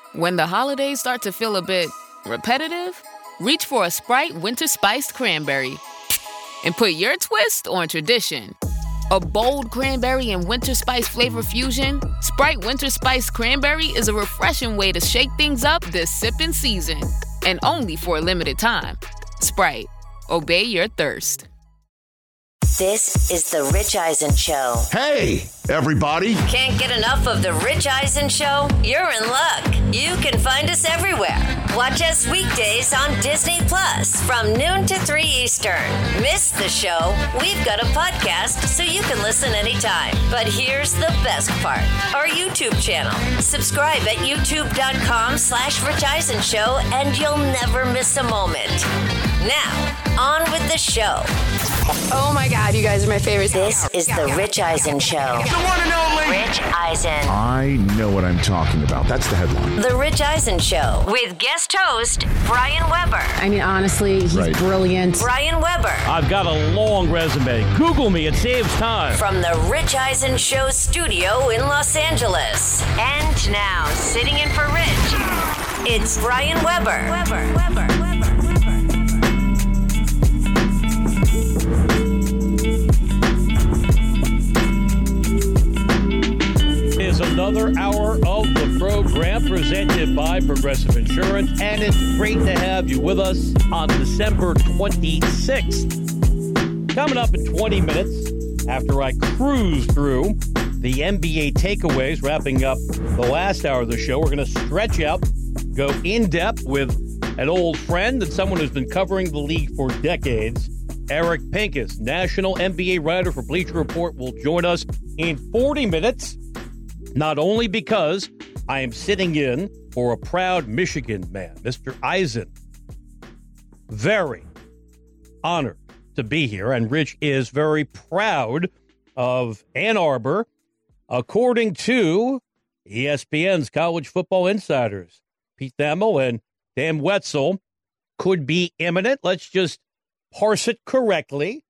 When the holidays start to feel a bit repetitive, reach for a Sprite Winter Spiced Cranberry and put your twist on tradition. A bold cranberry and winter spice flavor fusion, Sprite Winter Spiced Cranberry is a refreshing way to shake things up this sipping season. And only for a limited time. Sprite. Obey your thirst. This is The Rich Eisen Show. Hey, everybody. Can't get enough of The Rich Eisen Show? You're in luck. You can find us everywhere. Watch us weekdays on Disney Plus from noon to 3 Eastern. Miss the show? We've got a podcast so you can listen anytime. But here's the best part. Our YouTube channel. Subscribe at youtube.com/Rich Eisen Show and you'll never miss a moment. Now, on with the show. Oh my God, you guys are my favorite. This is The Rich Eisen Show. The one and only Rich Eisen. I know what I'm talking about. That's the headline. The Rich Eisen Show with guest host Brian Weber. I mean, honestly, he's brilliant. Brian Weber. I've got a long resume. Google me, it saves time. From the Rich Eisen Show studio in Los Angeles. And now, sitting in for Rich, it's Brian Weber. Is another hour of the program presented by Progressive Insurance, and it's great to have you with us on December 26th. Coming up in 20 minutes, after I cruise through the NBA takeaways, wrapping up the last hour of the show, we're going to stretch out, go in-depth with an old friend and someone who's been covering the league for decades. Eric Pincus, national NBA writer for Bleacher Report, will join us in 40 minutes. Not only because I am sitting in for a proud Michigan man, Mr. Eisen. Very honored to be here, and Rich is very proud of Ann Arbor, according to ESPN's College Football Insiders. Pete Thamel and Dan Wetzel could be imminent. Let's just parse it correctly.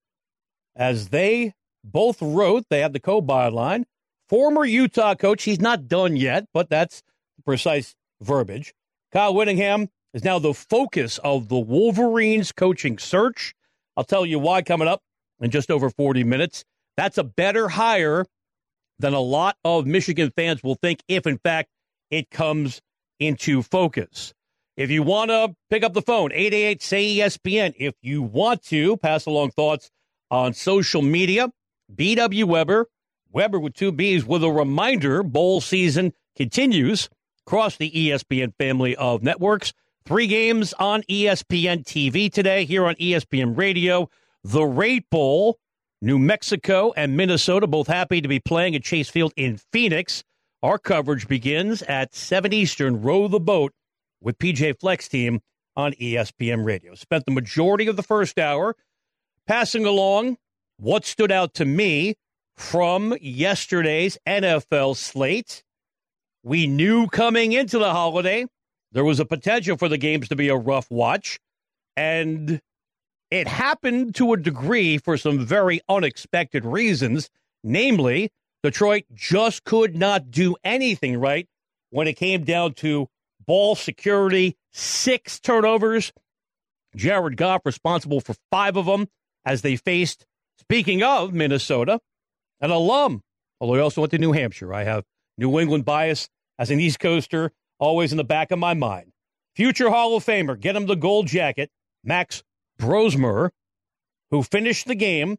As they both wrote, they have the co-byline. Former Utah coach, he's not done yet, but that's the precise verbiage. Kyle Whittingham is now the focus of the Wolverines coaching search. I'll tell you why coming up in just over 40 minutes. That's a better hire than a lot of Michigan fans will think if, in fact, it comes into focus. If you want to pick up the phone, 888-SAY-ESPN. If you want to pass along thoughts on social media, BW Weber, Weber with two B's, with a reminder, bowl season continues across the ESPN family of networks. 3 games on ESPN TV today, here on ESPN Radio. The Rate Bowl, New Mexico and Minnesota, both happy to be playing at Chase Field in Phoenix. Our coverage begins at 7 Eastern. Row the boat with PJ Flex Team on ESPN Radio. Spent the majority of the first hour passing along what stood out to me from yesterday's NFL slate. We knew coming into the holiday there was a potential for the games to be a rough watch, and it happened to a degree for some very unexpected reasons. Namely, Detroit just could not do anything right when it came down to ball security. 6 turnovers. Jared Goff responsible for 5 of them as they faced, speaking of Minnesota, an alum, although he also went to New Hampshire. I have New England bias as an East Coaster always in the back of my mind. Future Hall of Famer, get him the gold jacket, Max Brosmer, who finished the game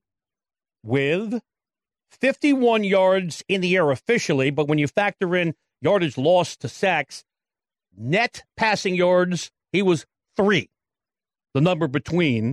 with 51 yards in the air officially, but when you factor in yardage lost to sacks, net passing yards, he was 3, the number between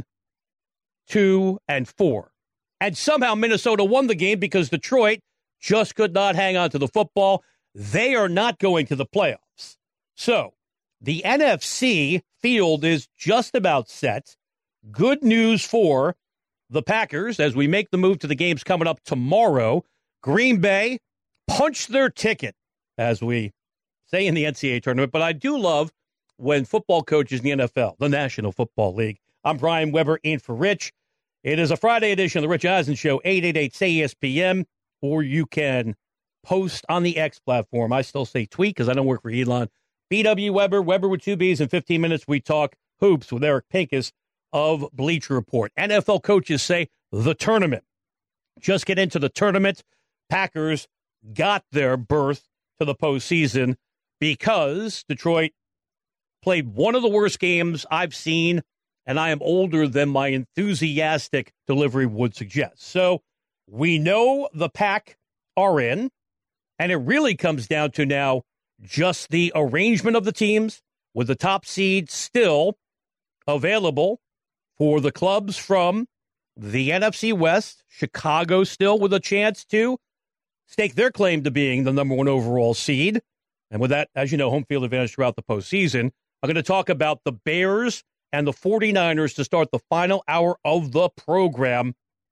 2 and 4. And somehow Minnesota won the game because Detroit just could not hang on to the football. They are not going to the playoffs. So the NFC field is just about set. Good news for the Packers as we make the move to the games coming up tomorrow. Green Bay punched their ticket, as we say in the NCAA tournament. But I do love when football coaches in the NFL, the National Football League. I'm Brian Weber in for Rich. It is a Friday edition of the Rich Eisen Show, 888-SAY-ESPN, or you can post on the X platform. I still say tweet because I don't work for Elon, B.W. Weber, Weber with 2 B's. In 15 minutes, we talk hoops with Eric Pincus of Bleacher Report. NFL coaches say the tournament. Just get into the tournament. Packers got their berth to the postseason because Detroit played one of the worst games I've seen, and I am older than my enthusiastic delivery would suggest. So we know the Pack are in, and it really comes down to now just the arrangement of the teams, with the top seed still available for the clubs from the NFC West. Chicago still with a chance to stake their claim to being the number 1 overall seed. And with that, as you know, home field advantage throughout the postseason. I'm going to talk about the Bears and the 49ers to start the final hour of the program.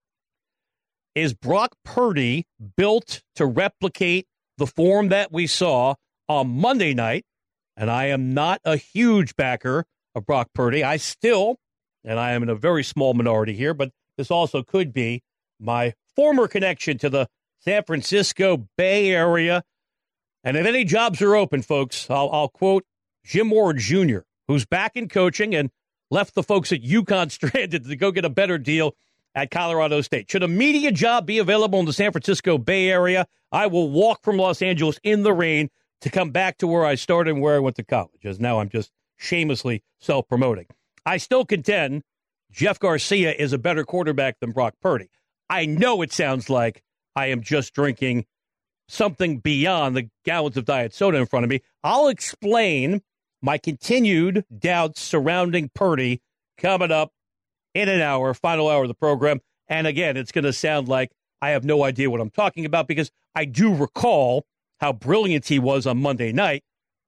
Is Brock Purdy built to replicate the form that we saw on Monday night? And I am not a huge backer of Brock Purdy. I still, and I am in a very small minority here, but this also could be my former connection to the San Francisco Bay Area. And if any jobs are open, folks, I'll quote Jim Ward Jr., who's back in coaching and left the folks at UConn stranded to go get a better deal at Colorado State. Should a media job be available in the San Francisco Bay Area, I will walk from Los Angeles in the rain to come back to where I started and where I went to college, as now I'm just shamelessly self-promoting. I still contend Jeff Garcia is a better quarterback than Brock Purdy. I know it sounds like I am just drinking something beyond the gallons of diet soda in front of me. I'll explain my continued doubts surrounding Purdy coming up in an hour, final hour of the program. And again, it's going to sound like I have no idea what I'm talking about because I do recall how brilliant he was on Monday night.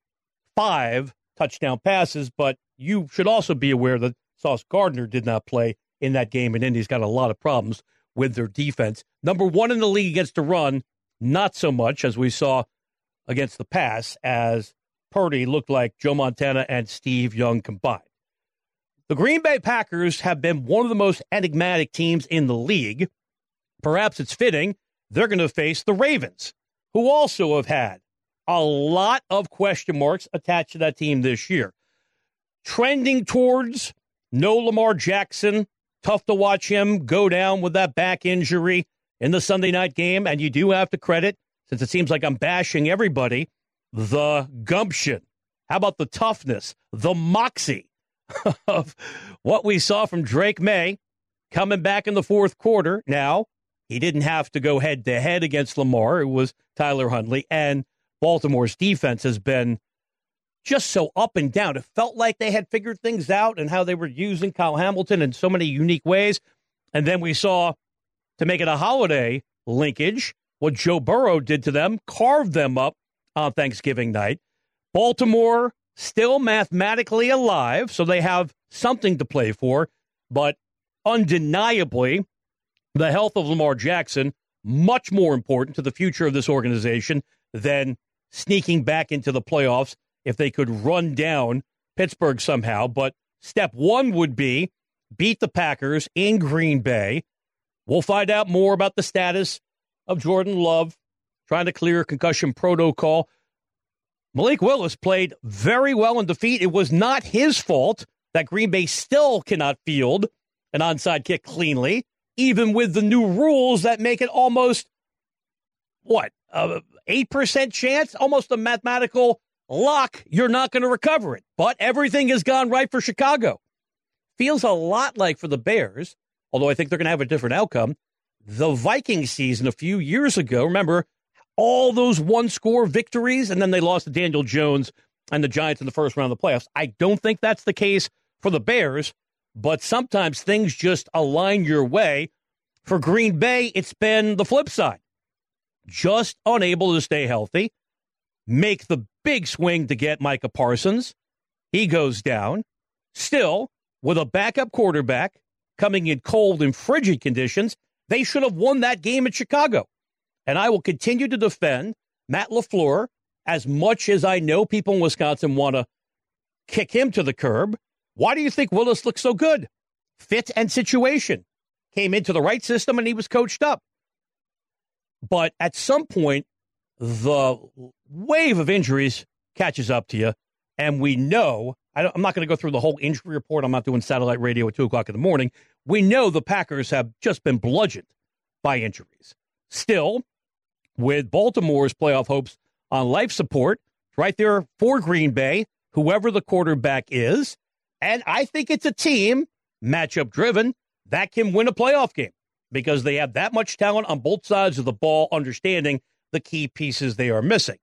5 touchdown passes, but you should also be aware that Sauce Gardner did not play in that game, and Indy's got a lot of problems with their defense. Number 1 in the league against the run, not so much as we saw against the pass, as Purdy looked like Joe Montana and Steve Young combined. The Green Bay Packers have been one of the most enigmatic teams in the league. Perhaps it's fitting they're going to face the Ravens, who also have had a lot of question marks attached to that team this year. Trending towards no Lamar Jackson. Tough to watch him go down with that back injury in the Sunday night game. And you do have to credit, since it seems like I'm bashing everybody, the gumption. How about the toughness, the moxie of what we saw from Drake May coming back in the fourth quarter. Now, he didn't have to go head-to-head against Lamar. It was Tyler Huntley. And Baltimore's defense has been just so up and down. It felt like they had figured things out and how they were using Kyle Hamilton in so many unique ways. And then we saw, to make it a holiday linkage, what Joe Burrow did to them, carved them up on Thanksgiving night. Baltimore still mathematically alive, so they have something to play for, but undeniably, the health of Lamar Jackson, much more important to the future of this organization than sneaking back into the playoffs if they could run down Pittsburgh somehow. But step 1 would be beat the Packers in Green Bay. We'll find out more about the status of Jordan Love, trying to clear concussion protocol. Malik Willis played very well in defeat. It was not his fault that Green Bay still cannot field an onside kick cleanly, even with the new rules that make it almost, 8% chance, almost a mathematical lock, you're not going to recover it. But everything has gone right for Chicago. Feels a lot like for the Bears, although I think they're going to have a different outcome, the Viking season a few years ago. Remember, all those one-score victories, and then they lost to Daniel Jones and the Giants in the first round of the playoffs. I don't think that's the case for the Bears, but sometimes things just align your way. For Green Bay, it's been the flip side. Just unable to stay healthy, make the big swing to get Micah Parsons. He goes down. Still, with a backup quarterback coming in cold and frigid conditions, they should have won that game in Chicago. And I will continue to defend Matt LaFleur as much as I know people in Wisconsin want to kick him to the curb. Why do you think Willis looks so good? Fit and situation. Came into the right system and he was coached up. But at some point, the wave of injuries catches up to you. And we know, I'm not going to go through the whole injury report. I'm not doing satellite radio at 2 o'clock in the morning. We know the Packers have just been bludgeoned by injuries. Still, with Baltimore's playoff hopes on life support, right there for Green Bay, whoever the quarterback is. And I think it's a team, matchup driven, that can win a playoff game because they have that much talent on both sides of the ball, understanding the key pieces they are missing.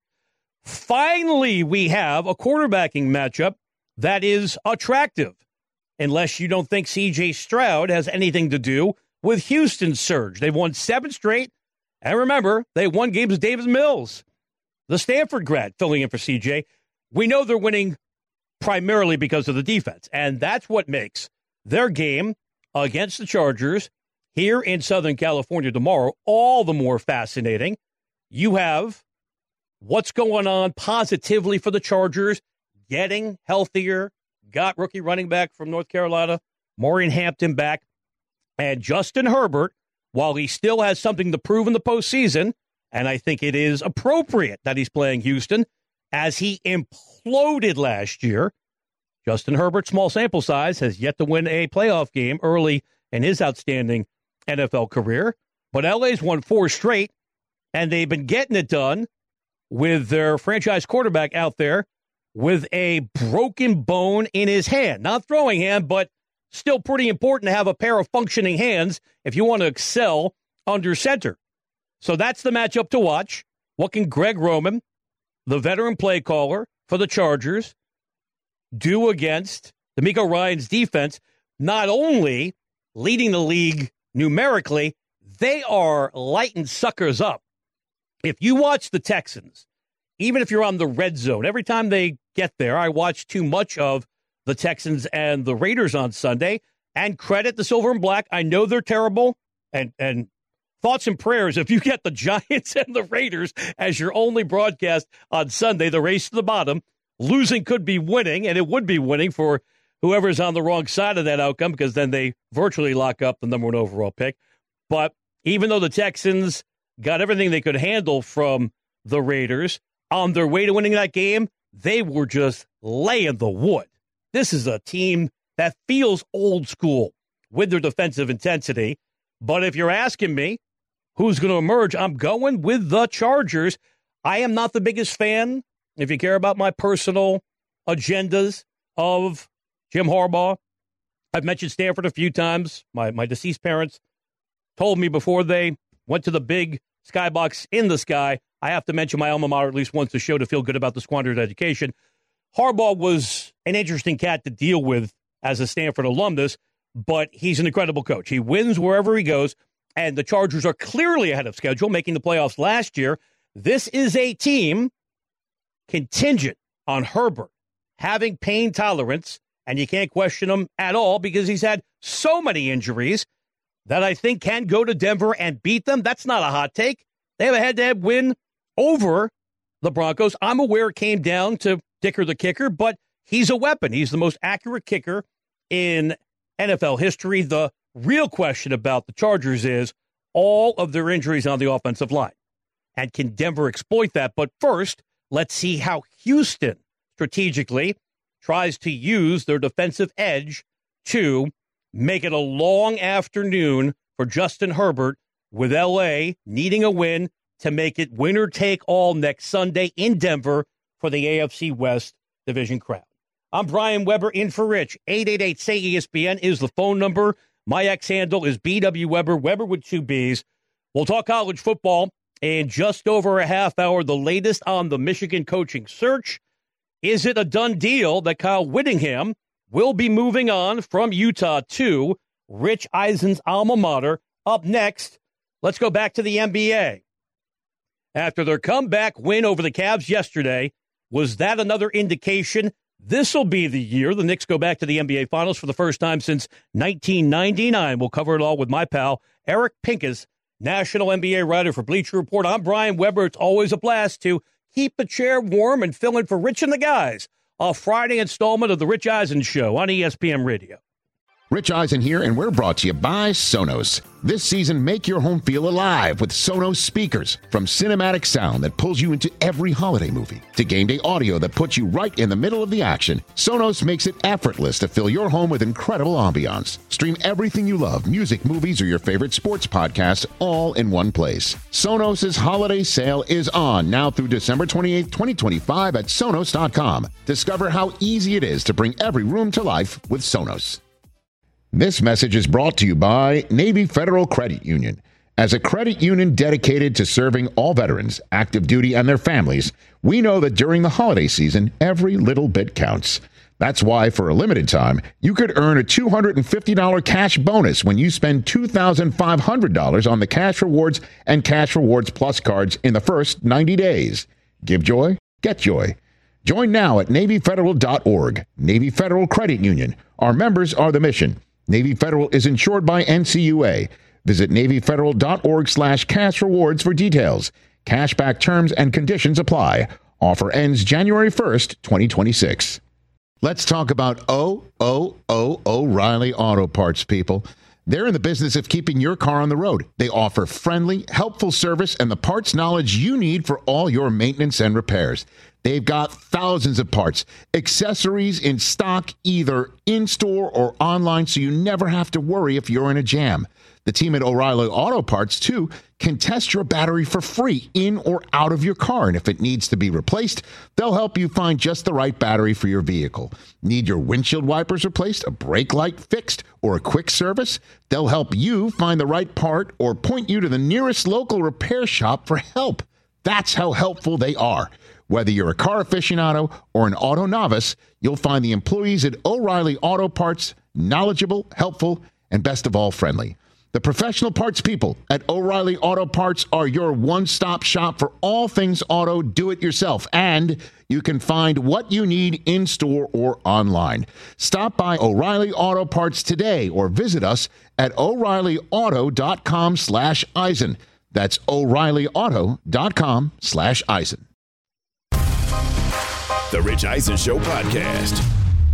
Finally, we have a quarterbacking matchup that is attractive, unless you don't think C.J. Stroud has anything to do with Houston's surge. They've won 7 straight, and remember, they won games with Davis Mills, the Stanford grad, filling in for C.J. We know they're winning primarily because of the defense, and that's what makes their game against the Chargers here in Southern California tomorrow all the more fascinating. You have what's going on positively for the Chargers, getting healthier, got rookie running back from North Carolina, Maureen Hampton back, and Justin Herbert, while he still has something to prove in the postseason, and I think it is appropriate that he's playing Houston, as he imploded last year. Justin Herbert, small sample size, has yet to win a playoff game early in his outstanding NFL career. But LA's won 4 straight, and they've been getting it done with their franchise quarterback out there with a broken bone in his hand. Not throwing hand, but still pretty important to have a pair of functioning hands if you want to excel under center. So that's the matchup to watch. What can Greg Roman, the veteran play caller for the Chargers, do against DeMeco Ryans' defense? Not only leading the league numerically, they are lighting suckers up. If you watch the Texans, even if you're on the red zone, every time they get there, I watch too much of the Texans and the Raiders on Sunday, and credit the Silver and Black. I know they're terrible, and thoughts and prayers if you get the Giants and the Raiders as your only broadcast on Sunday, the race to the bottom. Losing could be winning, and it would be winning for whoever's on the wrong side of that outcome, because then they virtually lock up the number 1 overall pick. But even though the Texans got everything they could handle from the Raiders, on their way to winning that game, they were just laying the wood. This is a team that feels old school with their defensive intensity. But if you're asking me who's going to emerge, I'm going with the Chargers. I am not the biggest fan, if you care about my personal agendas, of Jim Harbaugh. I've mentioned Stanford a few times. My deceased parents told me before they went to the big skybox in the sky, I have to mention my alma mater at least once a show to feel good about the squandered education. Harbaugh was an interesting cat to deal with as a Stanford alumnus, but he's an incredible coach. He wins wherever he goes, and the Chargers are clearly ahead of schedule, making the playoffs last year. This is a team contingent on Herbert having pain tolerance, and you can't question him at all because he's had so many injuries that I think can go to Denver and beat them. That's not a hot take. They have a head-to-head win over the Broncos. I'm aware it came down to Dicker the kicker, but he's a weapon. He's the most accurate kicker in NFL history. The real question about the Chargers is all of their injuries on the offensive line. And can Denver exploit that? But first, let's see how Houston strategically tries to use their defensive edge to make it a long afternoon for Justin Herbert, with L.A. needing a win to make it winner take all next Sunday in Denver for the AFC West division crown. I'm Brian Weber in for Rich. 888-SAY-ESPN is the phone number. My X handle is BW Weber, Weber with 2 B's. We'll talk college football in just over a half hour. The latest on the Michigan coaching search. Is it a done deal that Kyle Whittingham will be moving on from Utah to Rich Eisen's alma mater? Up next, let's go back to the NBA. After their comeback win over the Cavs yesterday, was that another indication this will be the year the Knicks go back to the NBA Finals for the first time since 1999? We'll cover it all with my pal, Eric Pincus, national NBA writer for Bleacher Report. I'm Brian Weber. It's always a blast to keep the chair warm and fill in for Rich and the guys. A Friday installment of the Rich Eisen Show on ESPN Radio. Rich Eisen here, and we're brought to you by Sonos. This season, make your home feel alive with Sonos speakers. From cinematic sound that pulls you into every holiday movie to game day audio that puts you right in the middle of the action, Sonos makes it effortless to fill your home with incredible ambiance. Stream everything you love, music, movies, or your favorite sports podcast, all in one place. Sonos' holiday sale is on now through December 28, 2025 at Sonos.com. Discover how easy it is to bring every room to life with Sonos. This message is brought to you by Navy Federal Credit Union. As a credit union dedicated to serving all veterans, active duty, and their families, we know that during the holiday season, every little bit counts. That's why, for a limited time, you could earn a $250 cash bonus when you spend $2,500 on the Cash Rewards and Cash Rewards Plus cards in the first 90 days. Give joy, get joy. Join now at NavyFederal.org. Navy Federal Credit Union. Our members are the mission. Navy Federal is insured by NCUA. Visit NavyFederal.org/cash rewards for details. Cashback terms and conditions apply. Offer ends January 1st, 2026. Let's talk about O'Reilly Auto Parts, people. They're in the business of keeping your car on the road. They offer friendly, helpful service and the parts knowledge you need for all your maintenance and repairs. They've got thousands of parts, accessories in stock, either in-store or online, so you never have to worry if you're in a jam. The team at O'Reilly Auto Parts, too, can test your battery for free in or out of your car. And if it needs to be replaced, they'll help you find just the right battery for your vehicle. Need your windshield wipers replaced, a brake light fixed, or a quick service? They'll help you find the right part or point you to the nearest local repair shop for help. That's how helpful they are. Whether you're a car aficionado or an auto novice, you'll find the employees at O'Reilly Auto Parts knowledgeable, helpful, and best of all, friendly. The professional parts people at O'Reilly Auto Parts are your one-stop shop for all things auto do-it-yourself, and you can find what you need in-store or online. Stop by O'Reilly Auto Parts today or visit us at O'ReillyAuto.com/Eisen. That's O'ReillyAuto.com/Eisen. The Rich Eisen Show podcast.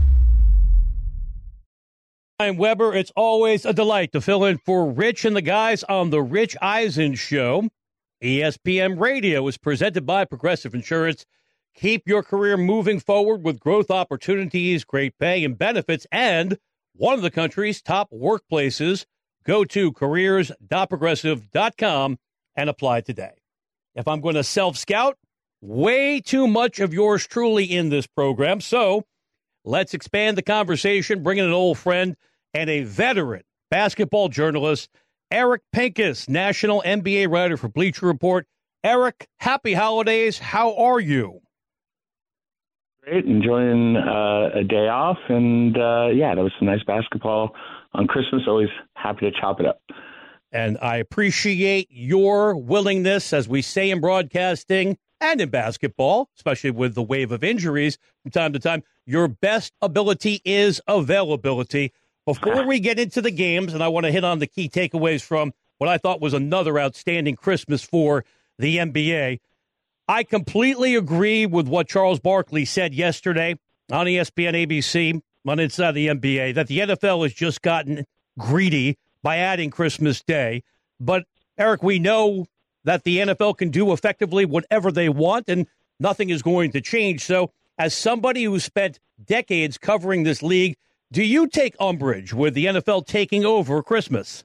I'm Weber. It's always a delight to fill in for Rich and the guys on The Rich Eisen Show. ESPN Radio is presented by Progressive Insurance. Keep your career moving forward with growth opportunities, great pay and benefits, and one of the country's top workplaces. Go to careers.progressive.com and apply today. If I'm going to self-scout, way too much of yours truly in this program. So let's expand the conversation, bring in an old friend and a veteran basketball journalist, Eric Pincus, national NBA writer for Bleacher Report. Eric, happy holidays. How are you? Great. Enjoying a day off. And, that was some nice basketball on Christmas. Always happy to chop it up. And I appreciate your willingness, as we say in broadcasting and in basketball, especially with the wave of injuries from time to time. Your best ability is availability. Before we get into the games, and I want to hit on the key takeaways from what I thought was another outstanding Christmas for the NBA, I completely agree with what Charles Barkley said yesterday on ESPN ABC on Inside the NBA, that the NFL has just gotten greedy by adding Christmas Day. But, Eric, we know that the NFL can do effectively whatever they want, and nothing is going to change. So, as somebody who spent decades covering this league, do you take umbrage with the NFL taking over Christmas?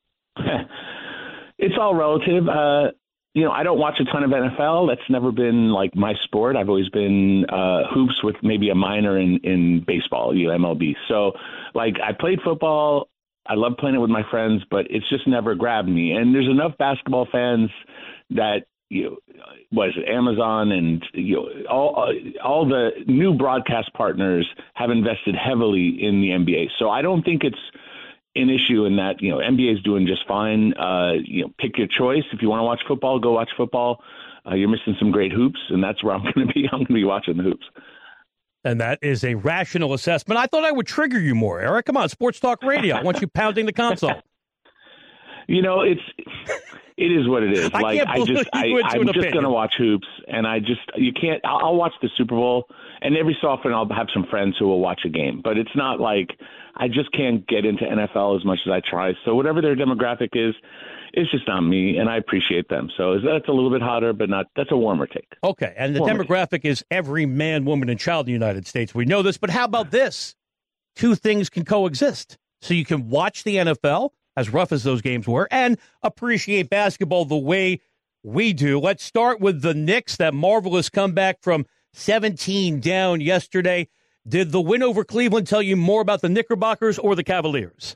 It's all relative. I don't watch a ton of NFL. That's never been like my sport. I've always been hoops with maybe a minor in baseball, MLB. So, I played football. I love playing it with my friends, but it's just never grabbed me. And there's enough basketball fans that, Amazon and all the new broadcast partners have invested heavily in the NBA. So I don't think it's an issue in that, NBA is doing just fine. Pick your choice. If you want to watch football, go watch football. You're missing some great hoops, and that's where I'm going to be. I'm going to be watching the hoops. And that is a rational assessment. I thought I would trigger you more, Eric. Come on, Sports Talk Radio. I want you pounding the console. It is what it is. I'm just going to watch hoops, and you can't. I'll watch the Super Bowl, and every so often I'll have some friends who will watch a game. But it's not like I just can't get into NFL as much as I try. So whatever their demographic is, it's just not me, and I appreciate them. So that's a little bit hotter, but that's a warmer take. Okay, and the demographic is every man, woman, and child in the United States. We know this, but how about this? Two things can coexist. So you can watch the NFL, as rough as those games were, and appreciate basketball the way we do. Let's start with the Knicks, that marvelous comeback from 17 down yesterday. Did the win over Cleveland tell you more about the Knickerbockers or the Cavaliers?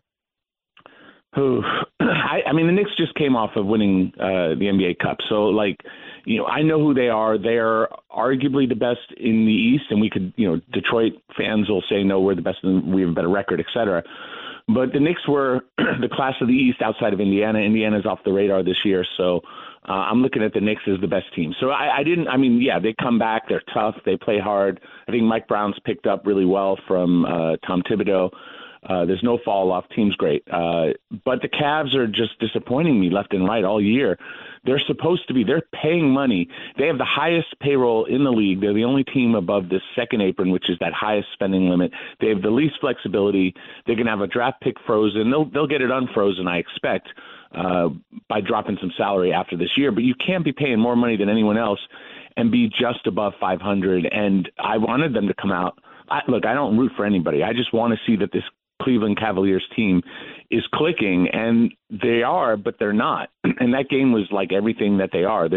I mean, the Knicks just came off of winning the NBA Cup. So, I know who they are. They are arguably the best in the East, and we could, Detroit fans will say, no, we're the best and we have a better record, et cetera. But the Knicks were the class of the East outside of Indiana. Indiana's off the radar this year, so I'm looking at the Knicks as the best team. So they come back. They're tough. They play hard. I think Mike Brown's picked up really well from Tom Thibodeau. There's no fall off. Team's great. But the Cavs are just disappointing me left and right all year. They're paying money. They have the highest payroll in the league. They're the only team above this second apron, which is that highest spending limit. They have the least flexibility. They're going to have a draft pick frozen. They'll get it unfrozen, I expect, by dropping some salary after this year. But you can't be paying more money than anyone else and be just above 500. And I wanted them to come out. I don't root for anybody. I just want to see that this Cleveland Cavaliers team is clicking, and they are, but they're not. And that game was like everything that they are.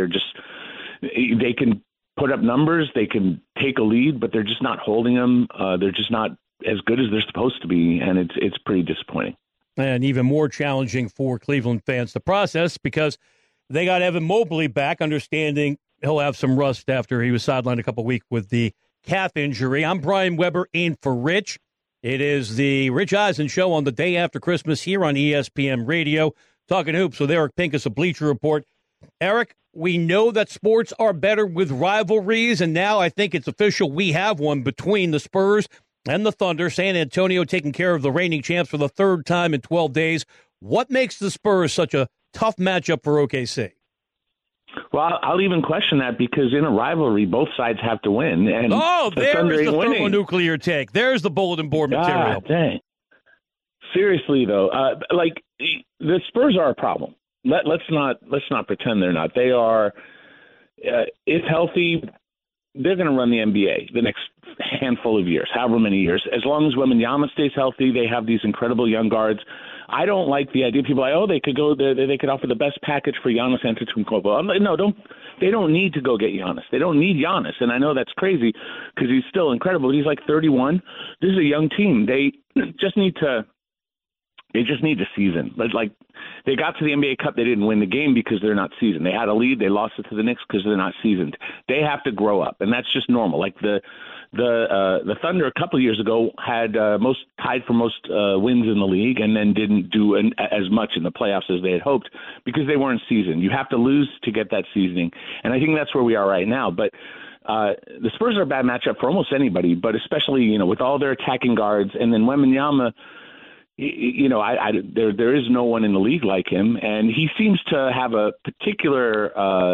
They can put up numbers, they can take a lead, but they're just not holding them. They're just not as good as they're supposed to be, and it's pretty disappointing. And even more challenging for Cleveland fans to process because they got Evan Mobley back, understanding he'll have some rust after he was sidelined a couple weeks with the calf injury. I'm Brian Weber in for Rich. It is the Rich Eisen Show on the day after Christmas here on ESPN Radio. Talking hoops with Eric Pincus of Bleacher Report. Eric, we know that sports are better with rivalries, and now I think it's official we have one between the Spurs and the Thunder. San Antonio taking care of the reigning champs for the third time in 12 days. What makes the Spurs such a tough matchup for OKC? Well, I'll even question that because in a rivalry, both sides have to win. And there's the thermonuclear take. There's the bulletin board material. Dang. Seriously, though, the Spurs are a problem. Let's not pretend they're not. They are. If healthy, they're going to run the NBA the next handful of years, however many years. As long as Wembanyama stays healthy, they have these incredible young guards. I don't like the idea. People are like, they could go. They could offer the best package for Giannis Antetokounmpo. I'm like, no, don't. They don't need to go get Giannis. They don't need Giannis, and I know that's crazy because he's still incredible. He's like 31. This is a young team. They just need to. They just need to season. But they got to the NBA Cup, they didn't win the game because they're not seasoned. They had a lead, they lost it to the Knicks because they're not seasoned. They have to grow up, and that's just normal. Like the Thunder a couple of years ago had tied for most wins in the league, and then didn't do as much in the playoffs as they had hoped because they weren't seasoned. You have to lose to get that seasoning, and I think that's where we are right now. But the Spurs are a bad matchup for almost anybody, but especially with all their attacking guards, and then Wembanyama. There is no one in the league like him, and he seems to have a particular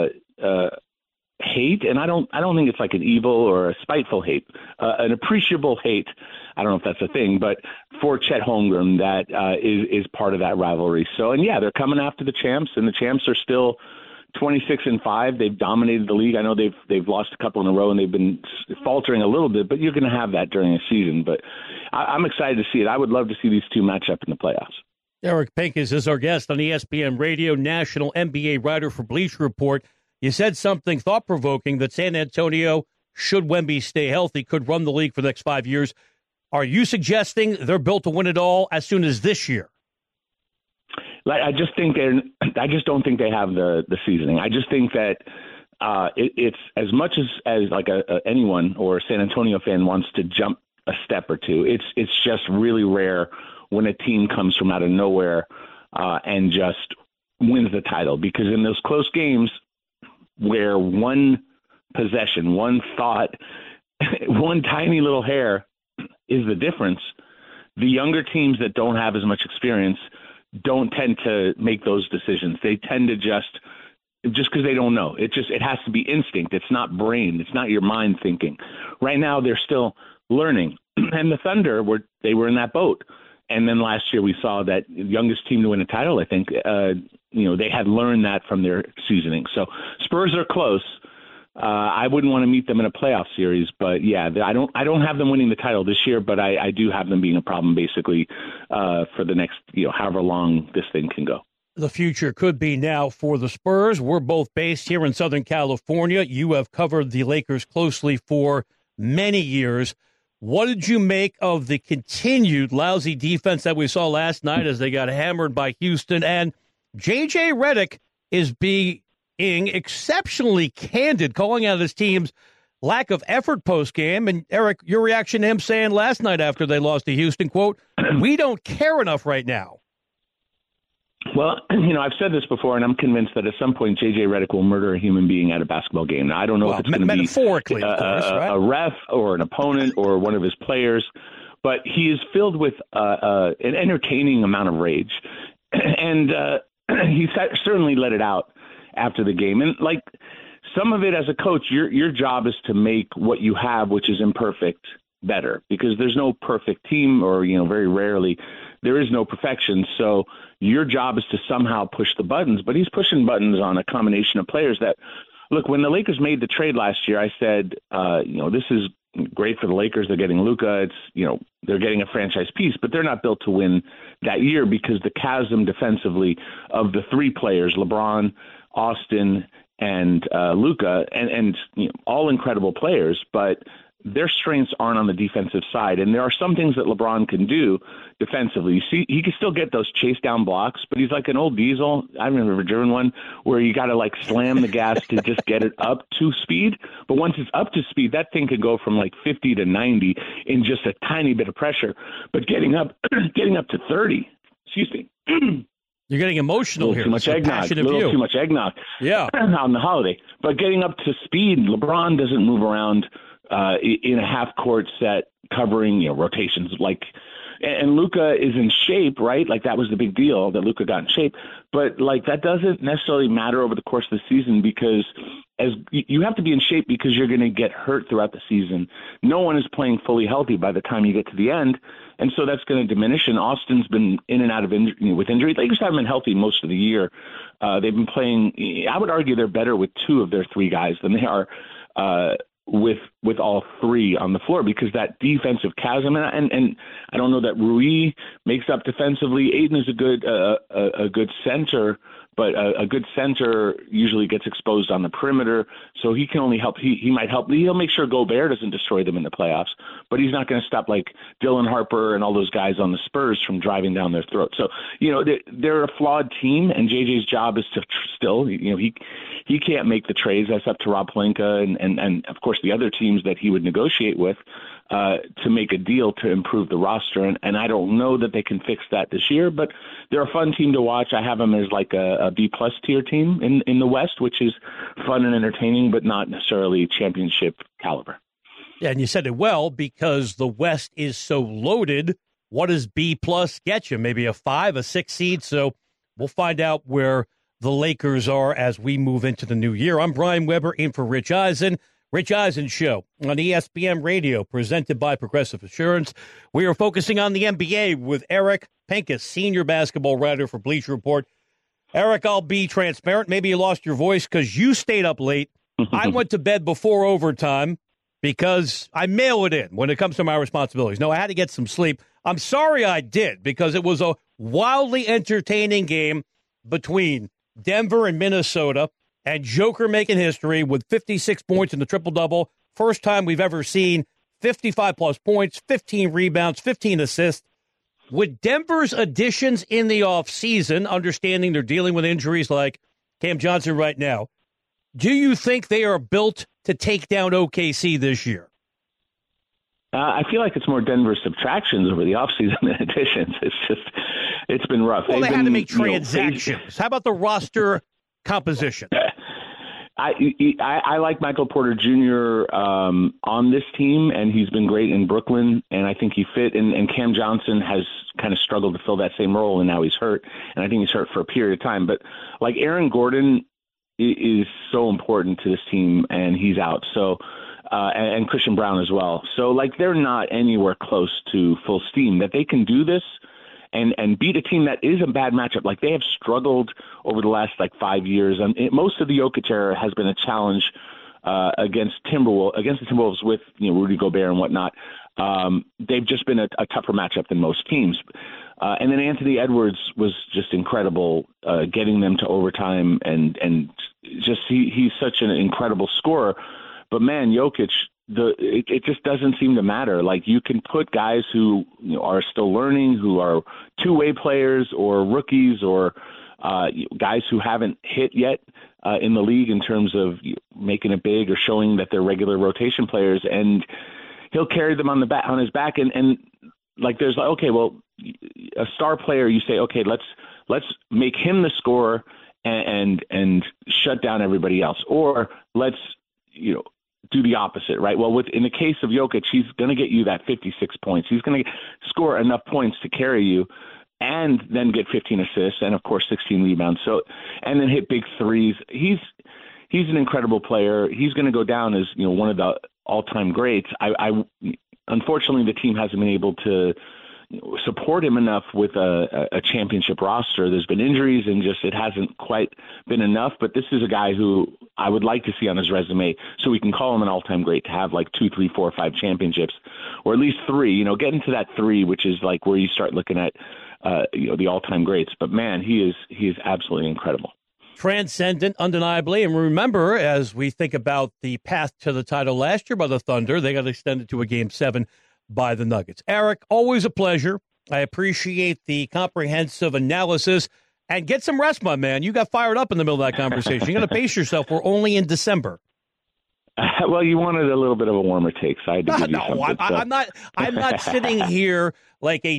hate, and I don't think it's like an evil or a spiteful hate, an appreciable hate. I don't know if that's a thing, but for Chet Holmgren, that is part of that rivalry. So, and yeah, they're coming after the champs, and the champs are still 26-5. They've dominated the league. I know they've lost a couple in a row, and they've been faltering a little bit, but you're going to have that during a season. But I'm excited to see it. I would love to see these two match up in the playoffs. Eric Pincus is our guest on ESPN Radio, national NBA writer for Bleacher Report. You said something thought-provoking that San Antonio, should Wemby stay healthy, could run the league for the next 5 years. Are you suggesting they're built to win it all as soon as this year? I just don't think they have the seasoning. I just think that it's as much as like anyone or a San Antonio fan wants to jump a step or two. It's just really rare when a team comes from out of nowhere and just wins the title, because in those close games where one possession, one thought, one tiny little hair is the difference, the younger teams that don't have as much experience don't tend to make those decisions. They tend to just because they don't know. It has to be instinct. It's not brain. It's not your mind thinking. Right now, they're still learning. And the Thunder they were in that boat. And then last year we saw that youngest team to win a title, I think, they had learned that from their seasoning. So Spurs are close. I wouldn't want to meet them in a playoff series, but yeah, I don't have them winning the title this year, but I do have them being a problem basically for the next, however long this thing can go. The future could be now for the Spurs. We're both based here in Southern California. You have covered the Lakers closely for many years. What did you make of the continued lousy defense that we saw last night as they got hammered by Houston? And J.J. Redick is being exceptionally candid, calling out his team's lack of effort post-game. And, Eric, your reaction to him saying last night after they lost to Houston, quote, "We don't care enough right now." Well, I've said this before, and I'm convinced that at some point J.J. Redick will murder a human being at a basketball game. Now, I don't know if it's going to be metaphorically, of course, right? A ref or an opponent or one of his players, but he is filled with an entertaining amount of rage, and he certainly let it out after the game. And like some of it as a coach, your job is to make what you have, which is imperfect, better, because there's no perfect team, or very rarely there is no perfection. So your job is to somehow push the buttons, but he's pushing buttons on a combination of players that, look, when the Lakers made the trade last year, I said, this is great for the Lakers. They're getting Luka. It's, they're getting a franchise piece, but they're not built to win that year because the chasm defensively of the three players, LeBron, Austin, and Luka, and all incredible players, but their strengths aren't on the defensive side. And there are some things that LeBron can do defensively. You see, he can still get those chase down blocks, but he's like an old diesel. I remember driven one where you got to like slam the gas to just get it up to speed. But once it's up to speed, that thing could go from like 50 to 90 in just a tiny bit of pressure. But getting up to 30, excuse me. You're getting emotional here. Too much eggnog. Too much eggnog. Yeah. On the holiday. But getting up to speed, LeBron doesn't move around in a half-court set covering rotations and Luka is in shape, right? Like that was the big deal that Luka got in shape. But like that doesn't necessarily matter over the course of the season because as you have to be in shape because you're going to get hurt throughout the season. No one is playing fully healthy by the time you get to the end. And so that's going to diminish. And Austin's been in and out of with injury. Lakers haven't been healthy most of the year. They've been playing. I would argue they're better with two of their three guys than they are with all three on the floor because that defensive chasm and I don't know that Rui makes up defensively. Ayton is a good center, but a good center usually gets exposed on the perimeter, so he can only help. He might help. He'll make sure Gobert doesn't destroy them in the playoffs, but he's not going to stop like Dylan Harper and all those guys on the Spurs from driving down their throat. So they're a flawed team, and JJ's job is to still he can't make the trades. That's up to Rob Pelinka and of course the other teams that he would negotiate with to make a deal to improve the roster. And I don't know that they can fix that this year, but they're a fun team to watch. I have them as like a B-plus tier team in the West, which is fun and entertaining, but not necessarily championship caliber. Yeah, and you said it well because the West is so loaded. What does B-plus get you? Maybe a 5, a 6 seed? So we'll find out where the Lakers are as we move into the new year. I'm Brian Weber in for Rich Eisen. Rich Eisen Show on ESPN Radio, presented by Progressive Insurance. We are focusing on the NBA with Eric Pincus, senior basketball writer for Bleacher Report. Eric, I'll be transparent. Maybe you lost your voice because you stayed up late. I went to bed before overtime because I mail it in when it comes to my responsibilities. No, I had to get some sleep. I'm sorry I did because it was a wildly entertaining game between Denver and Minnesota. And Joker making history with 56 points in the triple-double. First time we've ever seen 55-plus points, 15 rebounds, 15 assists. With Denver's additions in the offseason, understanding they're dealing with injuries like Cam Johnson right now, do you think they are built to take down OKC this year? I feel like it's more Denver subtractions over the offseason than additions. It's been rough. Well, they had to make transactions. How about the roster composition? I like Michael Porter Jr. On this team, and he's been great in Brooklyn, and I think he fit. And Cam Johnson has kind of struggled to fill that same role, and now he's hurt, and I think he's hurt for a period of time. But like Aaron Gordon is so important to this team, and he's out. So and Christian Brown as well. So like they're not anywhere close to full steam. That they can do this and beat a team that is a bad matchup. Like they have struggled over the last 5 years. And most of the Jokic era has been a challenge against the Timberwolves with Rudy Gobert and whatnot. They've just been a tougher matchup than most teams. And then Anthony Edwards was just incredible, getting them to overtime, and just he's such an incredible scorer. But man, Jokic, it just doesn't seem to matter. Like you can put guys who are still learning, who are two-way players or rookies or guys who haven't hit yet in the league in terms of making it big or showing that they're regular rotation players, and he'll carry them on his back. And like there's okay, well, a star player, you say, okay, let's make him the scorer and shut down everybody else, or let's do the opposite, right? Well, in the case of Jokic, he's going to get you that 56 points. He's going to score enough points to carry you, and then get 15 assists and of course 16 rebounds. So, and then hit big threes. He's an incredible player. He's going to go down as one of the all-time greats. I unfortunately the team hasn't been able to support him enough with a championship roster. There's been injuries and just it hasn't quite been enough. But this is a guy who I would like to see on his resume, so we can call him an all-time great, to have 2, 3, 4, 5 championships, or at least 3. Get into that 3, which is where you start looking at the all-time greats. But man, he is absolutely incredible. Transcendent, undeniably. And remember, as we think about the path to the title last year by the Thunder, they got extended to a Game 7 by the Nuggets. Eric, always a pleasure. I appreciate the comprehensive analysis. And get some rest, my man. You got fired up in the middle of that conversation. You got to pace yourself. We're only in December. Well, you wanted a little bit of a warmer take, so I had to give you something. I'm not sitting here like a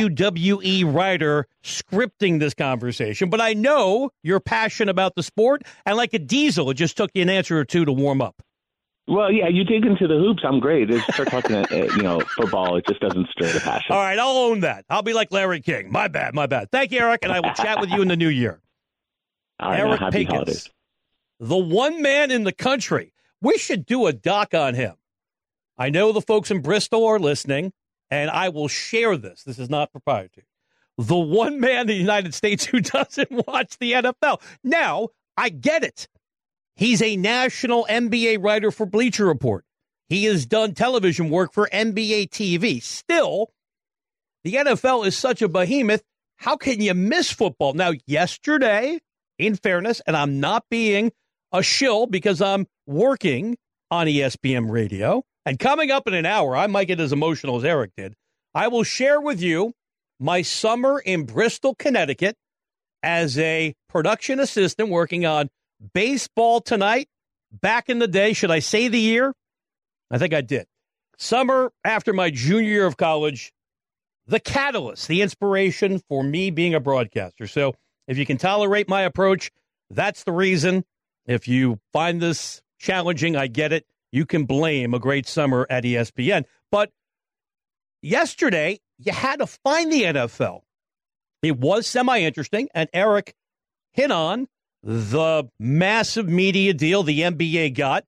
WWE writer scripting this conversation, but I know you're passionate about the sport, and like a diesel, it just took you an answer or two to warm up. Well, yeah, you dig into the hoops. I'm great. Start talking, football. It just doesn't stir the passion. All right, I'll own that. I'll be like Larry King. My bad. Thank you, Eric, and I will chat with you in the new year. All right, Eric happy Pincus, holidays. the one man in the country. We should do a doc on him. I know the folks in Bristol are listening, and I will share this. This is not proprietary. The one man in the United States who doesn't watch the NFL. Now, I get it. He's a national NBA writer for Bleacher Report. He has done television work for NBA TV. Still, the NFL is such a behemoth. How can you miss football? Now, yesterday, in fairness, and I'm not being a shill because I'm working on ESPN Radio, and coming up in an hour, I might get as emotional as Eric did. I will share with you my summer in Bristol, Connecticut, as a production assistant working on Baseball Tonight. Back in the day, should I say the year? I think I did. Summer after my junior year of college, the catalyst, the inspiration for me being a broadcaster. So if you can tolerate my approach, that's the reason. If you find this challenging, I get it. You can blame a great summer at ESPN. But yesterday, you had to find the NFL. It was semi-interesting, and Eric hit on the massive media deal the NBA got,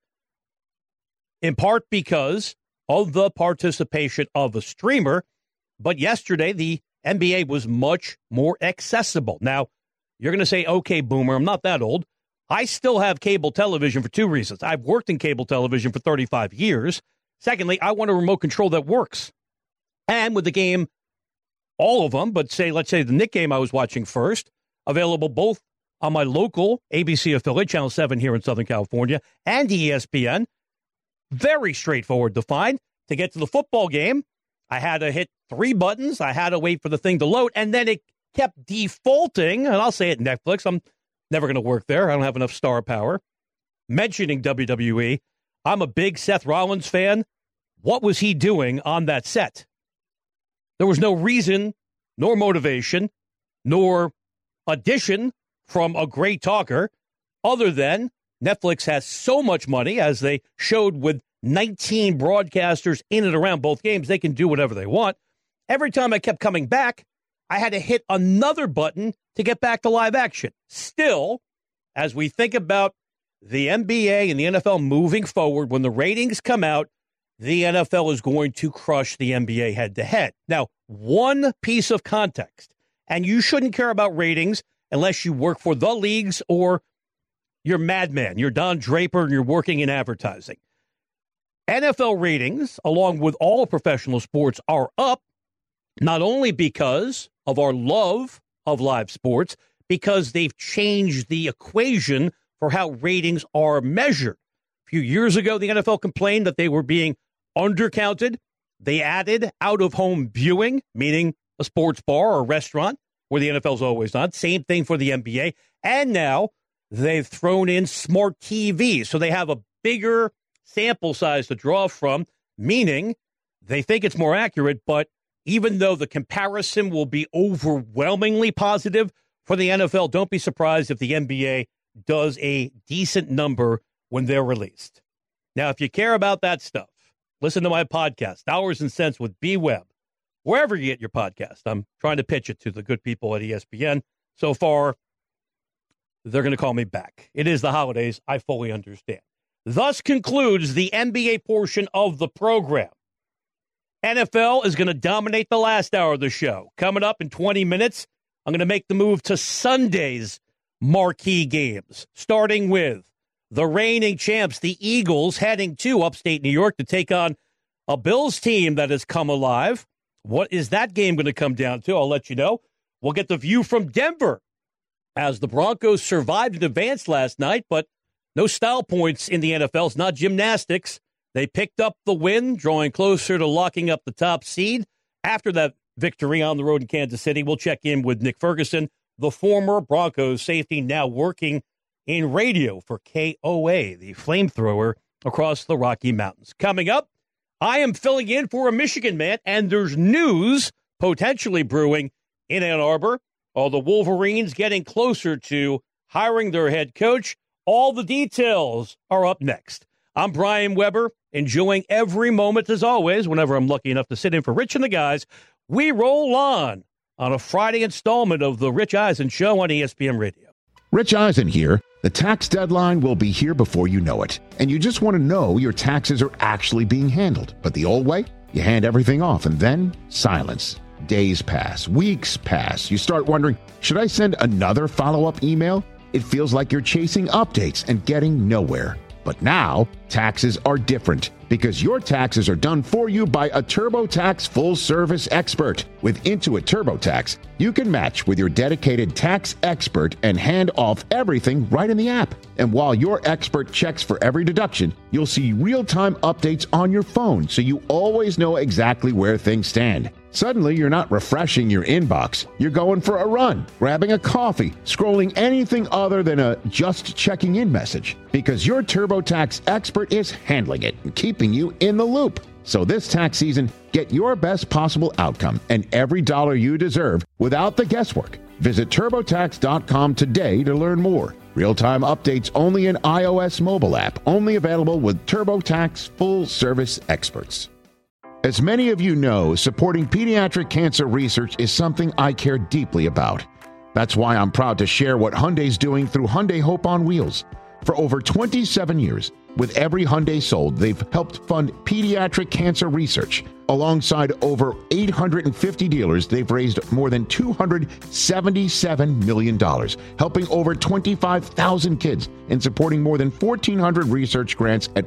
in part because of the participation of a streamer. But yesterday, the NBA was much more accessible. Now, you're going to say, okay, Boomer, I'm not that old. I still have cable television for 2 reasons. I've worked in cable television for 35 years. Secondly, I want a remote control that works. And with the game, all of them, but let's say the Knick game I was watching first, available both on my local ABC affiliate, Channel 7 here in Southern California, and ESPN. Very straightforward to find. To get to the football game, I had to hit 3 buttons. I had to wait for the thing to load, and then it kept defaulting, and I'll say it, Netflix. I'm never going to work there. I don't have enough star power. Mentioning WWE, I'm a big Seth Rollins fan. What was he doing on that set? There was no reason, nor motivation, nor addition from a great talker other than Netflix has so much money, as they showed with 19 broadcasters in and around both games, they can do whatever they want. Every time I kept coming back, I had to hit another button to get back to live action. Still, as we think about the NBA and the NFL moving forward, when the ratings come out, the NFL is going to crush the NBA head-to-head. Now, one piece of context, and you shouldn't care about ratings unless you work for the leagues or you're Madman, you're Don Draper, and you're working in advertising. NFL ratings, along with all professional sports, are up, not only because of our love of live sports, because they've changed the equation for how ratings are measured. A few years ago, the NFL complained that they were being undercounted. They added out-of-home viewing, meaning a sports bar or restaurant, where the NFL's always on. Same thing for the NBA. And now they've thrown in smart TV, so they have a bigger sample size to draw from, meaning they think it's more accurate, but even though the comparison will be overwhelmingly positive for the NFL, don't be surprised if the NBA does a decent number when they're released. Now, if you care about that stuff, listen to my podcast, Dollars and Cents with B. Webb, wherever you get your podcast. I'm trying to pitch it to the good people at ESPN. So far, they're going to call me back. It is the holidays. I fully understand. Thus concludes the NBA portion of the program. NFL is going to dominate the last hour of the show. Coming up in 20 minutes, I'm going to make the move to Sunday's marquee games, starting with the reigning champs, the Eagles, heading to upstate New York to take on a Bills team that has come alive. What is that game going to come down to? I'll let you know. We'll get the view from Denver as the Broncos survived and advanced last night, but no style points in the NFL. It's not gymnastics. They picked up the win, drawing closer to locking up the top seed. After that victory on the road in Kansas City, we'll check in with Nick Ferguson, the former Broncos safety, now working in radio for KOA, the flamethrower across the Rocky Mountains. Coming up, I am filling in for a Michigan man, and there's news potentially brewing in Ann Arbor. All the Wolverines getting closer to hiring their head coach. All the details are up next. I'm Brian Weber, enjoying every moment as always whenever I'm lucky enough to sit in for Rich and the guys. We roll on a Friday installment of the Rich Eisen Show on ESPN Radio. Rich Eisen here. The tax deadline will be here before you know it, and you just want to know your taxes are actually being handled. But the old way? You hand everything off, and then silence. Days pass, weeks pass. You start wondering, should I send another follow-up email? It feels like you're chasing updates and getting nowhere. But now, taxes are different because your taxes are done for you by a TurboTax full-service expert. With Intuit TurboTax, you can match with your dedicated tax expert and hand off everything right in the app. And while your expert checks for every deduction, you'll see real-time updates on your phone so you always know exactly where things stand. Suddenly, you're not refreshing your inbox. You're going for a run, grabbing a coffee, scrolling anything other than a just checking in message, because your TurboTax expert is handling it and keeping you in the loop. So this tax season, get your best possible outcome and every dollar you deserve without the guesswork. Visit TurboTax.com today to learn more. Real-time updates only in iOS mobile app, only available with TurboTax full-service experts. As many of you know, supporting pediatric cancer research is something I care deeply about. That's why I'm proud to share what Hyundai's doing through Hyundai Hope on Wheels. For over 27 years, with every Hyundai sold, they've helped fund pediatric cancer research. Alongside over 850 dealers, they've raised more than $277 million, helping over 25,000 kids and supporting more than 1,400 research grants at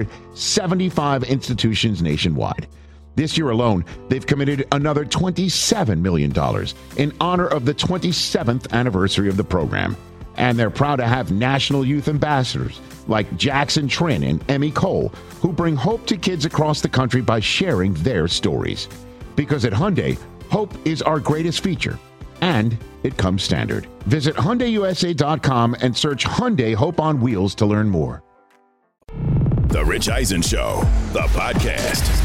175 institutions nationwide. This year alone, they've committed another $27 million in honor of the 27th anniversary of the program. And they're proud to have national youth ambassadors like Jackson Trin and Emmy Cole, who bring hope to kids across the country by sharing their stories. Because at Hyundai, hope is our greatest feature, and it comes standard. Visit HyundaiUSA.com and search Hyundai Hope on Wheels to learn more. The Rich Eisen Show, the podcast.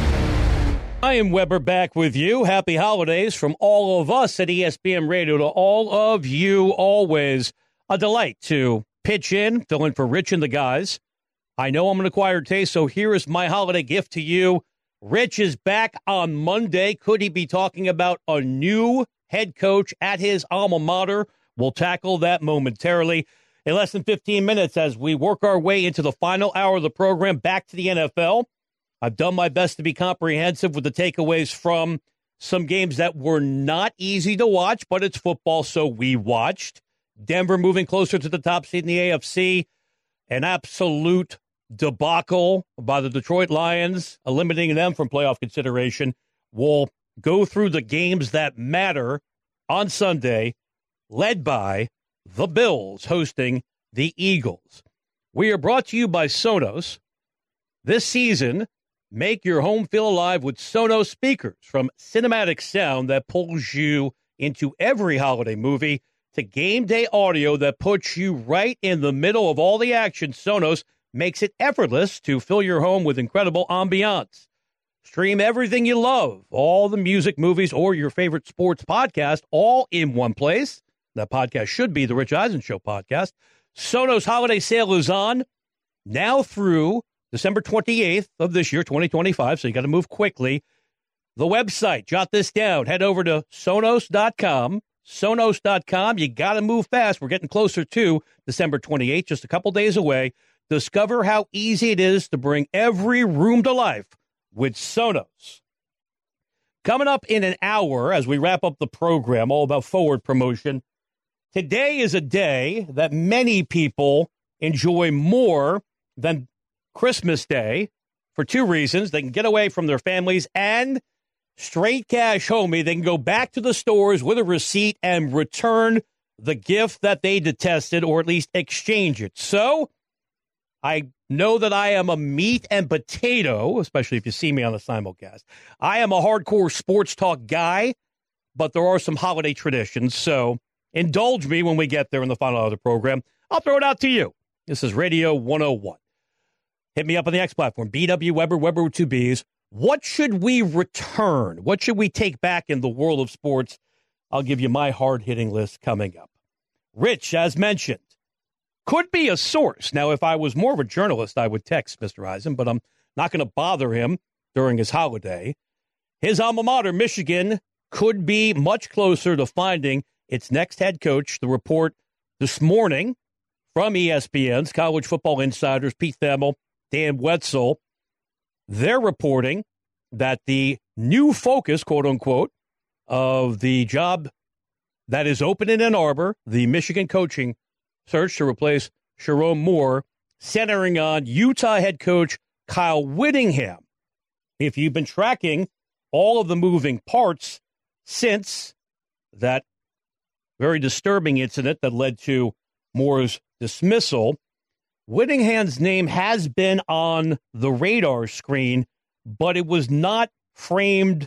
I am Weber back with you. Happy holidays from all of us at ESPN Radio to all of you. Always a delight to pitch in, fill in for Rich and the guys. I know I'm an acquired taste, so here is my holiday gift to you. Rich is back on Monday. Could he be talking about a new head coach at his alma mater? We'll tackle that momentarily. In less than 15 minutes, as we work our way into the final hour of the program, back to the NFL. I've done my best to be comprehensive with the takeaways from some games that were not easy to watch, but it's football, so we watched. Denver moving closer to the top seed in the AFC. An absolute debacle by the Detroit Lions, eliminating them from playoff consideration. We'll go through the games that matter on Sunday, led by the Bills hosting the Eagles. We are brought to you by Sonos. This season, make your home feel alive with Sonos speakers, from cinematic sound that pulls you into every holiday movie to game day audio that puts you right in the middle of all the action. Sonos makes it effortless to fill your home with incredible ambiance. Stream everything you love, all the music, movies, or your favorite sports podcast, all in one place. That podcast should be the Rich Eisen Show podcast. Sonos holiday sale is on now through December 28th of this year, 2025, so you got to move quickly. The website, jot this down, head over to Sonos.com. Sonos.com, you got to move fast. We're getting closer to December 28th, just a couple days away. Discover how easy it is to bring every room to life with Sonos. Coming up in an hour as we wrap up the program, all about forward promotion. Today is a day that many people enjoy more than Christmas Day for two reasons. They can get away from their families, and straight cash homie, they can go back to the stores with a receipt and return the gift that they detested, or at least exchange it. So I know that I am a meat and potato, especially if you see me on the simulcast. I am a hardcore sports talk guy, but there are some holiday traditions, so indulge me when we get there in the final hour of the program. I'll throw it out to you. This is Radio 101. Hit me up on the X platform, BW Weber, Weber with two Bs. What should we return? What should we take back in the world of sports? I'll give you my hard-hitting list coming up. Rich, as mentioned, could be a source. Now, if I was more of a journalist, I would text Mr. Eisen, but I'm not going to bother him during his holiday. His alma mater, Michigan, could be much closer to finding its next head coach. The report this morning from ESPN's College Football Insiders, Pete Thamel, Dan Wetzel, they're reporting that the new focus, quote unquote, of the job that is open in Ann Arbor, the Michigan coaching search to replace Sherrone Moore, centering on Utah head coach Kyle Whittingham. If you've been tracking all of the moving parts since that very disturbing incident that led to Moore's dismissal, Whittingham's name has been on the radar screen, but it was not framed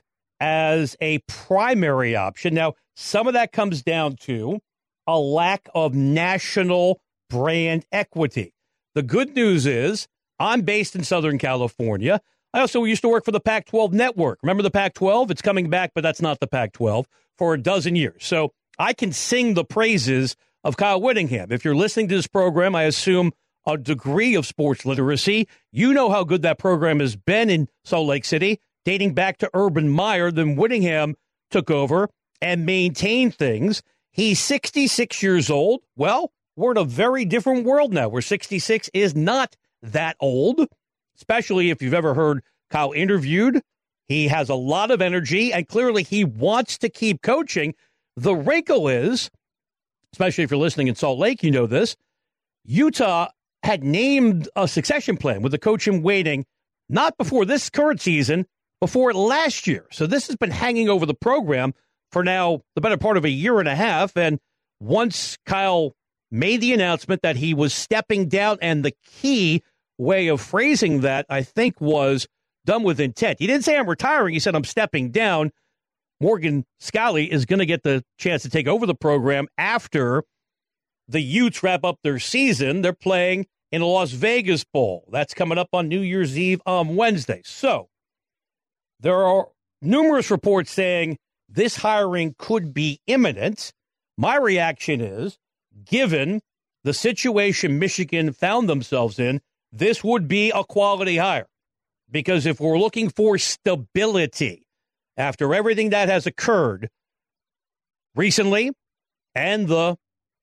as a primary option. Now, some of that comes down to a lack of national brand equity. The good news is I'm based in Southern California. I also used to work for the Pac-12 network. Remember the Pac-12? It's coming back, but that's not the Pac-12 for a dozen years. So I can sing the praises of Kyle Whittingham. If you're listening to this program, I assume a degree of sports literacy. You know how good that program has been in Salt Lake City, dating back to Urban Meyer. Then Whittingham took over and maintained things. He's 66 years old. Well, we're in a very different world now where 66 is not that old, especially if you've ever heard Kyle interviewed. He has a lot of energy, and clearly he wants to keep coaching. The wrinkle is, especially if you're listening in Salt Lake, you know this, Utah had named a succession plan with the coach in waiting, not before this current season, before last year. So this has been hanging over the program for now the better part of a year and a half. And once Kyle made the announcement that he was stepping down, and the key way of phrasing that, I think, was done with intent. He didn't say I'm retiring. He said I'm stepping down. Morgan Scalley is going to get the chance to take over the program after the Utes wrap up their season. They're playing in a Las Vegas Bowl. That's coming up on New Year's Eve on Wednesday. So there are numerous reports saying this hiring could be imminent. My reaction is, given the situation Michigan found themselves in, this would be a quality hire. Because if we're looking for stability after everything that has occurred recently and the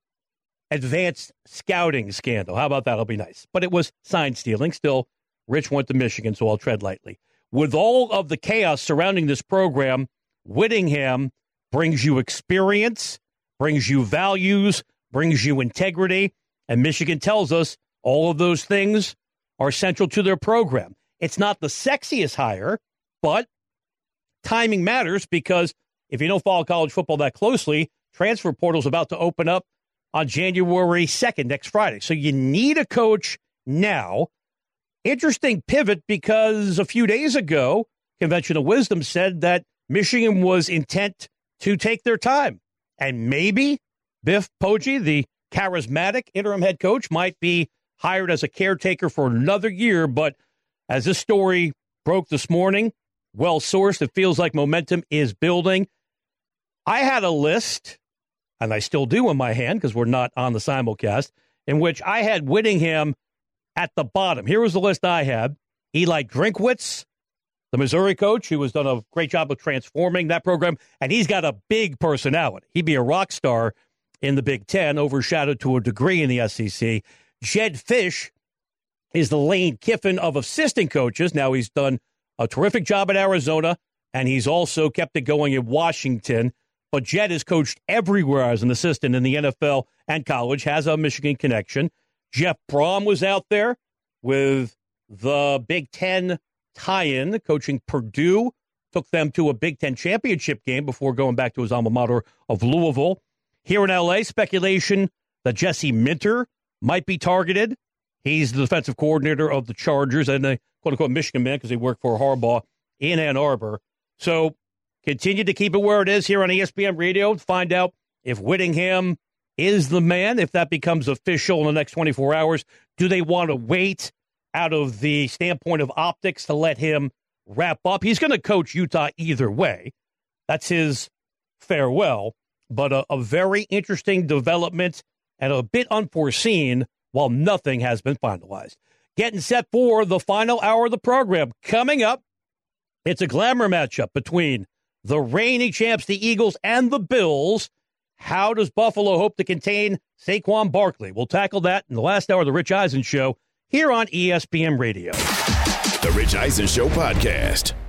advanced scouting scandal, how about that? It'll be nice. But it was sign stealing. Still, Rich went to Michigan, so I'll tread lightly. With all of the chaos surrounding this program, Whittingham brings you experience, brings you values, brings you integrity, and Michigan tells us all of those things are central to their program. It's not the sexiest hire, but timing matters because if you don't follow college football that closely, transfer portal is about to open up on January 2nd, next Friday. So you need a coach now. Interesting pivot because a few days ago, Conventional Wisdom said that Michigan was intent to take their time. And maybe Biff Poggi, the charismatic interim head coach, might be hired as a caretaker for another year. But as this story broke this morning, well-sourced, it feels like momentum is building. I had a list, and I still do in my hand because we're not on the simulcast, in which I had Whittingham at the bottom. Here was the list I had. Eli Drinkwitz, the Missouri coach, who has done a great job of transforming that program, and he's got a big personality. He'd be a rock star in the Big Ten, overshadowed to a degree in the SEC. Jed Fish is the Lane Kiffin of assistant coaches. Now he's done a terrific job at Arizona, and he's also kept it going in Washington. But Jed has coached everywhere as an assistant in the NFL and college, has a Michigan connection. Jeff Brom was out there with the Big Ten tie-in, coaching Purdue, took them to a Big Ten championship game before going back to his alma mater of Louisville. Here in L.A., speculation that Jesse Minter might be targeted. He's the defensive coordinator of the Chargers and a quote-unquote Michigan man because he worked for Harbaugh in Ann Arbor. So continue to keep it where it is here on ESPN Radio. Find out if Whittingham is the man, if that becomes official in the next 24 hours. Do they want to wait out of the standpoint of optics to let him wrap up? He's going to coach Utah either way. That's his farewell. But a very interesting development and a bit unforeseen while nothing has been finalized. Getting set for the final hour of the program. Coming up, it's a glamour matchup between the reigning champs, the Eagles, and the Bills. How does Buffalo hope to contain Saquon Barkley? We'll tackle that in the last hour of the Rich Eisen Show here on ESPN Radio. The Rich Eisen Show podcast.